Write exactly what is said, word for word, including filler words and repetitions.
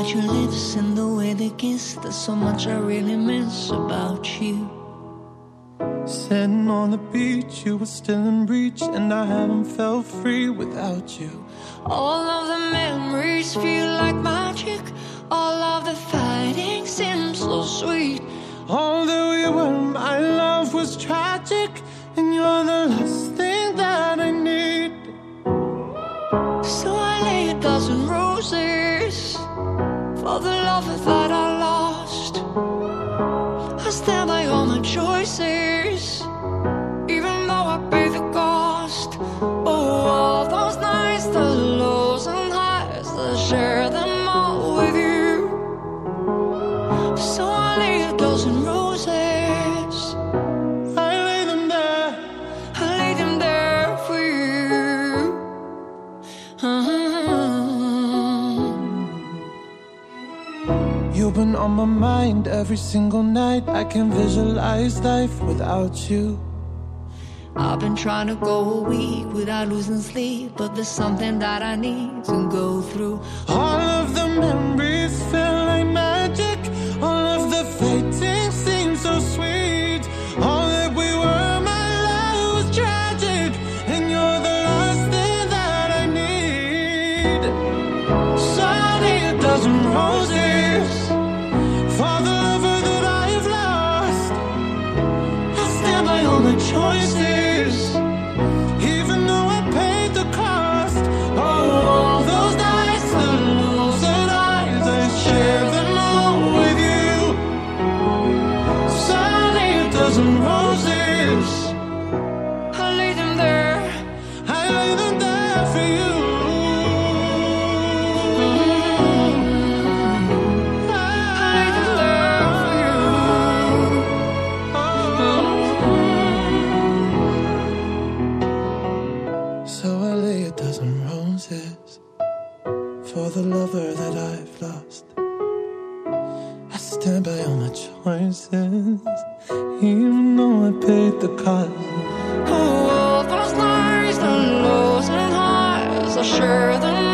at your lips and the way they kiss. There's so much I really miss about you. Sitting on the beach, you were still in reach, and I haven't felt free without you. All of the memories feel like magic. All of the fighting seems so sweet. All that we were, my love was tragic, and you're the last thing that I need. So I lay a dozen roses for the love that I lost. I stand by all my choices, even though I pay the cost. Oh, all those nights, the lows and highs, I share them all with you. So I lay a dozen roses, I lay them there, I lay them there for you. uh-huh. You've been on my mind every single night. I can visualize life without you. I've been trying to go a week without losing sleep, but there's something that I need to go through. All of the memories feel like magic. All of the fighting seems so sweet. All that we were, my love was tragic, and you're the last thing that I need. So I need a dozen roses for the lover that I have lost. I stand by all my choices, even though I paid the cost. Oh, all those nights, the lows and highs, I share them all with you. So I need a dozen roses, I lay them there, I lay them there for you. I lay them there for you. So I lay a dozen roses for the lover that I've lost. I stand by all my choices, even though I paid the cost. Oh, all those nights, the lows and highs, I share them